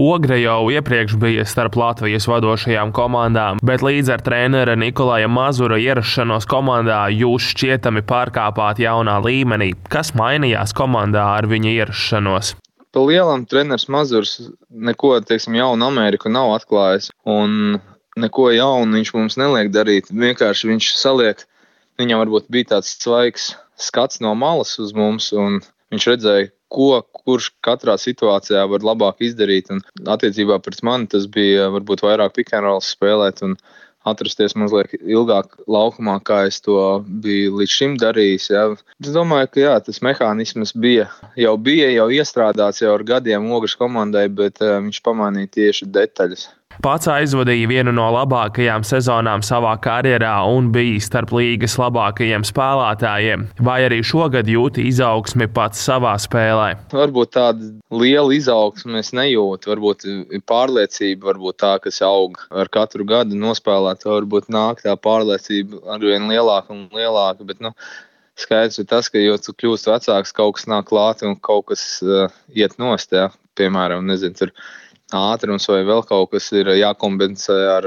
Ogre jau iepriekš bija starp Latvijas vadošajām komandām, bet līdz ar trenera Nikolaja Mazura ierašanos komandā jūs šķietami pārkāpāt jaunā līmenī. Kas mainījās komandā ar viņa ierašanos? Pa lielam treneris Mazurs neko, jaunu Ameriku nav atklājis, un neko jaunu viņš mums neliek darīt. Vienkārši viņš saliek, viņam varbūt bija tāds svaigs skats no malas uz mums, un viņš redzēja, kurš katrā situācijā var labāk izdarīt. Un attiecībā pret mani tas bija varbūt vairāk pick and roll spēlēt un atrasties mazliet ilgāk laukumā, kā es to biju līdz šim darījis. Jā. Es domāju, ka tas mehānisms bija jau iestrādāts jau ar gadiem Ogres komandai, bet viņš pamainīja tieši detaļas. Pats aizvadīja vienu no labākajām sezonām savā karjerā un bija starp līgas labākajiem spēlētājiem. Vai arī šogad jūti izaugsmi pats savā spēlē? Varbūt tāda liela izaugsme es nejūtu. Varbūt pārliecība, varbūt tā, kas aug ar katru gadu nospēlēt, varbūt nāk tā pārliecība arvien lielāka un lielāka, bet skaidrs ir tas, ka jo tu kļūst vecāks, kaut kas nāk klāt un kaut kas iet nost, jā. Piemēram, tur ātrums vai vēl kaut kas ir jākompensē ar,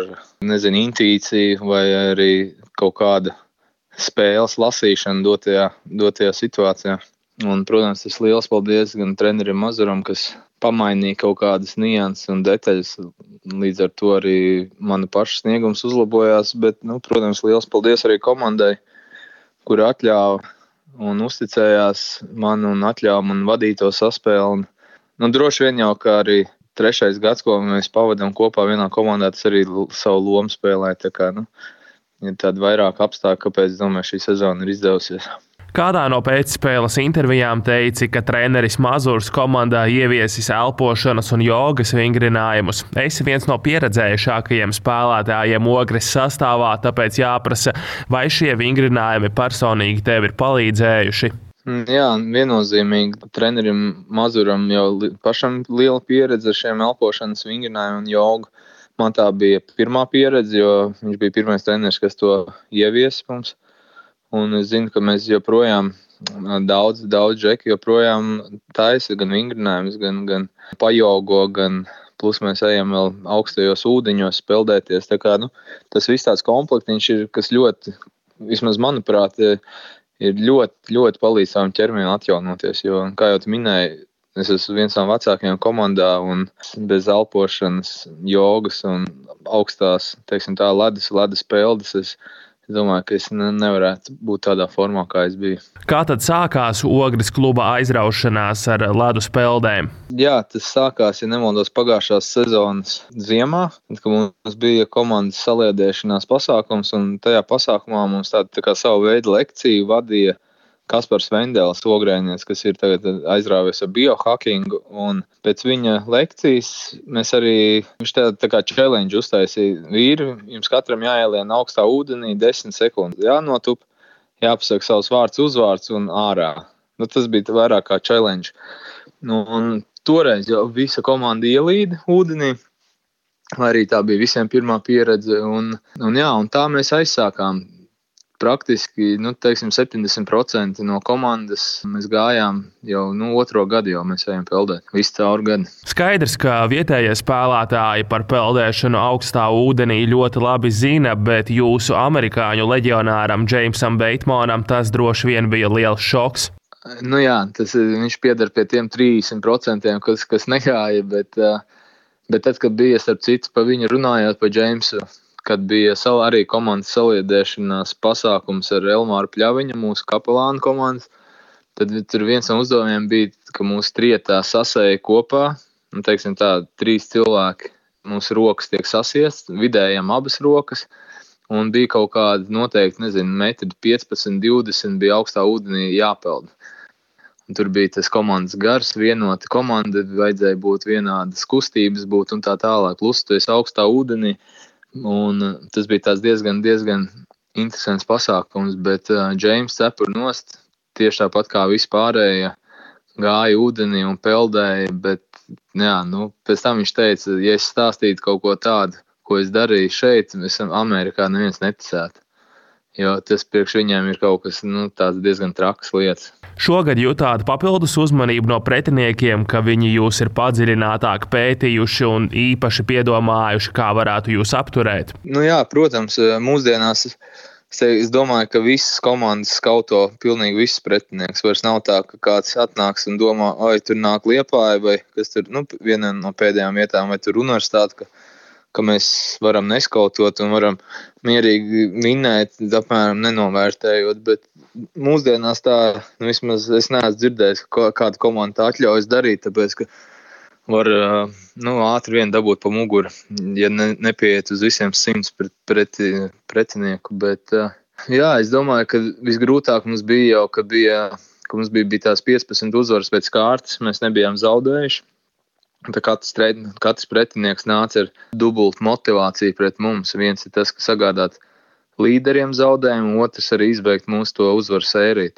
intuīciju vai arī kaut kāda spēles lasīšana dotajā situācijā. Un, protams, tas liels paldies gan trenerim Mazuram, kas pamainīja kaut kādas nianses un detaļas. Līdz ar to arī mana paša sniegums uzlabojās, bet, protams, liels paldies arī komandai, kur atļāva un uzticējās man un atļāva man vadīt to saspēli. Un, droši vien jau, ka arī 3. gads, ko mēs pavadām kopā vienā komandā, tas arī savu lomu spēlē. Tā kā, ir tādi vairāk apstākļi, kāpēc, domāju, šī sezona ir izdevusies. Kādā no pēcspēles intervijām teici, ka treneris Mazurs komandā ieviesis elpošanas un jogas vingrinājumus. Esi viens no pieredzējušākajiem spēlētājiem Ogres sastāvā, tāpēc jāprasa, vai šie vingrinājumi personīgi tev ir palīdzējuši? Jā, viennozīmīgi. Trenerim Mazuram jau pašam liela pieredze ar šiem elpošanas vingrinājumiem un jogu. Man tā bija pirmā pieredze, jo viņš bija pirmais treneris, kas to ievies mums. Un es zinu, ka mēs joprojām daudz džeki joprojām taisa gan vingrinājumus, gan pajogo, gan plus mēs ejam vēl augstajos ūdeņos peldēties. Tā kā, tas viss tāds komplektiņš ir, kas ļoti, vismaz manuprāt, ir ļoti, ļoti palīdz savam ķermenim atjaunoties, jo, kā jau tu minēji, es esmu viens no vecākajiem komandā un bez elpošanas, jogas un augstās, ledus peldes, es domāju, ka es nevarētu būt tādā formā, kā es biju. Kā tad sākās Ogres kluba aizraušanās ar ledus peldēm? Jā, tas sākās, ja nemaldos, pagājušās sezonas ziemā, kad mums bija komandas saliedēšanās pasākums, un tajā pasākumā mums tā kā savu veidu lekciju vadīja Kaspars Vendēls, ogrēnieks, kas ir tagad aizrāvies ar biohackingu, un pēc viņa lekcijas viņš tā kā challenge uztaisīja. Vīri, jums katram jāielien augstā ūdenī 10 sekundes, jānotup, jāpasaka savus vārds, uzvārds un ārā. Tas bija vairāk kā challenge. Un toreiz jau visa komanda ielīda ūdenī, arī tā bija visiem pirmā pieredze, un tā mēs aizsākām. Praktiski, 70% no komandas mēs gājām jau otro gadu, jau mēs ejam peldēt visu caur gadu. Skaidrs, ka vietējie spēlētāji par peldēšanu augstā ūdenī ļoti labi zina, bet jūsu amerikāņu leģionāram Jamesam Batemanam tas droši vien bija liels šoks. Viņš pieder pie tiem 30%, kas negāja, bet tad, kad bija starp citu pa viņu runājot pa Jamesu, kad bija arī komandas saliedēšanās pasākums ar Elmāru Pļaviņu, mūsu kapelānu komandas, tad tur viens no uzdevumiem bija, ka mūsu trietā sasēja kopā, 3 cilvēki, mūsu rokas tiek sasiestas, vidējām abas rokas, un bija kaut kāda noteikti, 1,15 20 bija augstā ūdenī jāpeld. Un tur bija tas komandas gars, vienota komanda, vajadzēja būt vienādas kustības būt un tā tālāk. Plus tu esi augstā ūdenī. Un tas bija tāds diezgan interesants pasākums, bet James cepur nost, tieši tāpat kā vispārējie, gāja ūdenī un peldēja, bet pēc tam viņš teica, ja es stāstītu kaut ko tādu, ko es darīju šeit, Amerikā neviens neticētu. jo tas priekš viņiem ir kaut kas tāds diezgan traks lietas. Šogad jutāt papildus uzmanību no pretiniekiem, ka viņi jūs ir padziļinātāk pētījuši un īpaši piedomājuši, kā varētu jūs apturēt? Jā, protams, mūsdienās es domāju, ka visas komandas skauto pilnīgi visus pretinieks. Vairs nav tā, ka kāds atnāks un domā, vai tur nāk Liepāja vai kas tur, viena no pēdējām vietām, vai tur universitāte, ka mēs varam neskautot un varam mierīgi minēt, apmēram nenovērtējot, bet mūsdienās tā, vismaz es neesmu dzirdējis, ka kāda komanda tā atļaujas darīt, tāpēc, ka var ātri vien dabūt pa muguru, ja nepieiet uz visiem 100 pretinieku, bet es domāju, ka visgrūtāk mums bija jau, ka mums bija tās 15 uzvaras pēc kārtas, mēs nebijām zaudējuši. Katrs pretinieks nāca ar dubultu motivāciju pret mums. Viens ir tas, ka sagādāt līderiem zaudējumu, otrs arī izbeigt mūsu to uzvaru sēriju.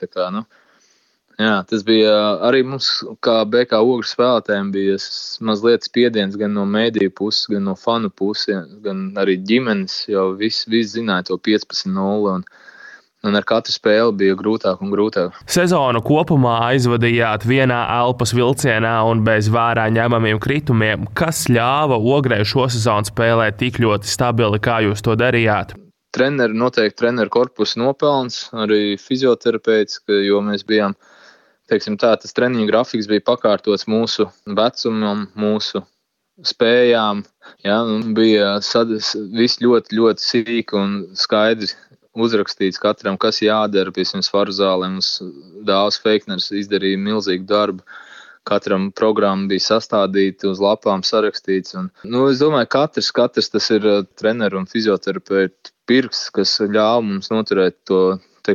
Tas bija arī mums, kā BK Ogres spēlētājiem, bija mazliet spiediens gan no mēdīju puses, gan no fanu puses, gan arī ģimenes, jo visi zināja to 15-0 un ar katru spēli bija grūtāk un grūtāk. Sezonu kopumā aizvadījāt vienā elpas vilcienā un bez vērā ņemamiem kritumiem. Kas ļāva Ogrei šo sezonu spēlēt tik ļoti stabili, kā jūs to darījāt? Treneru korpusa nopelns, arī fizioterapeits, jo mēs bijām, tas treniņu grafiks bija pakārtots mūsu vecumam, mūsu spējām. Bija viss ļoti, ļoti sīki un skaidri uzrakstīts katram, kas jādara, piemēram, svaru zālē. Mums Dāvs Feikners izdarīja milzīgu darbu. Katram programma bija sastādīta, uz lapām sarakstīts. Es domāju, katrs tas ir treneru un fizioterapeitu pirks, kas ļāva mums noturēt to,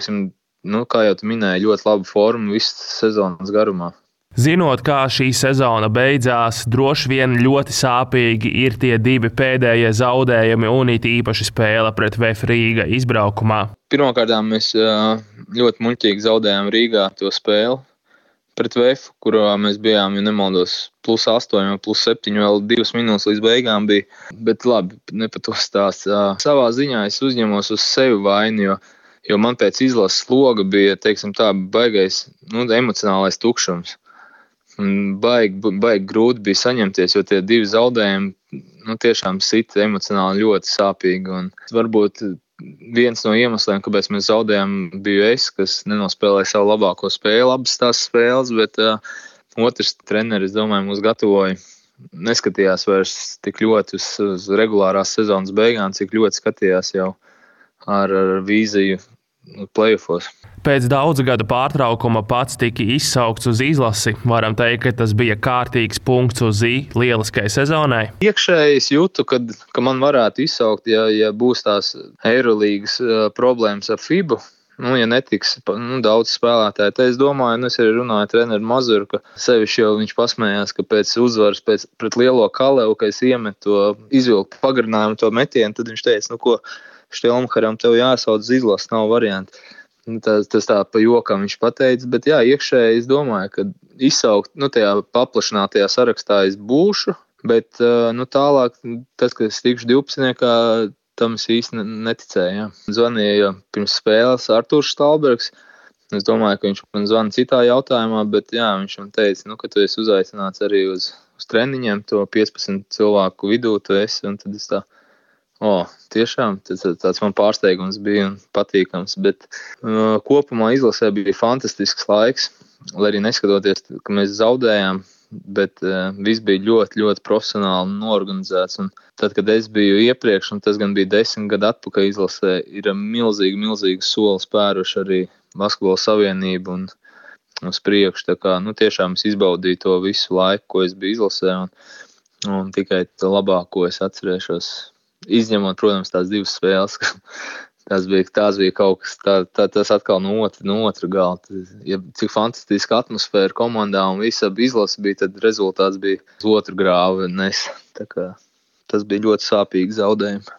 kā jau tu minēji, ļoti labu formu visas sezonas garumā. Zinot, kā šī sezona beidzās, droši vien ļoti sāpīgi ir tie 2 pēdējie zaudējumi un it īpaši spēle pret VF Rīga izbraukumā. Pirmkārt, mēs ļoti muļķīgi zaudējām Rīgā to spēli pret VF, kurā mēs bijām, ja nemaldos, +8 vai +7, vēl 2 minūtes līdz beigām bija. Bet labi, ne par to stāst. Savā ziņā es uzņemos uz sevi vainu, jo man pēc izlases sloga bija, baigais emocionālais tukšums. Baigi grūti bija saņemties, jo tie 2 zaudējumi tiešām sita emocionāli ļoti sāpīgi. Un varbūt viens no iemesliem, kāpēc mēs zaudējām, biju es, kas nenospēlēja savu labāko spēli, abas tās spēles, bet otrs treneris, domāju, mūs gatavoja. Neskatījās vairs tik ļoti uz regulārās sezonas beigām, cik ļoti skatījās jau ar vīziju play-offos. Pēc daudzu gadu pārtraukuma pats tika izsaukts uz izlasi. Varam teikt, ka tas bija kārtīgs punkts uz lieliskai sezonai. Iekšēji es jūtu, ka man varētu izsaukt, ja būs tās Eirolīgas problēmas ar FIBU. Ja netiks daudz spēlētāji. Te es domāju, es arī runāju treneru Mazuru, ka sevišķi jau viņš pasmējās, ka pēc uzvaras pret Lielo Kalevu, ka es iemetu to izvilku pagarinājumu to metienu, tad viņš teica, ko Štelmharam tev jāsauc uz izlases, nav varianti. Tas tā pa jokam viņš pateica, bet iekšēji es domāju, ka izsaukt, tajā paplašinātajā sarakstā es būšu, bet tālāk, tad, kad es tikšu 12, tam es īsti neticēju. Zvanīja pirms spēles Artūrs Stalbergs. Es domāju, ka viņš man zvana citā jautājumā, bet viņš man teica, ka tu esi uzaicināts arī uz treniņiem, to 15 cilvēku vidū tu esi, un tad es tā, tiešām, tāds man pārsteigums bija un patīkams, bet kopumā izlasē bija fantastisks laiks, lai arī neskatoties, ka mēs zaudējām, bet viss bija ļoti, ļoti profesionāli un norganizēts. Un tad, kad es biju iepriekš, un tas gan bija 10 gadu atpakaļ izlasē, ir milzīgi soli spēruši arī Basketbola savienība un uz priekšu. Tā kā, tiešām es izbaudīju to visu laiku, ko es biju izlasē, un tikai to labāko es atcerēšos. Izņemot, protams, tās 2 spēles, tās bija kaut kas, tas atkal no otra gala. Ja cik fantastiska atmosfēra komandā un visa izlase bija, tad rezultāts bija uz otru grāvu nes. Tā kā tas bija ļoti sāpīgi zaudējumi.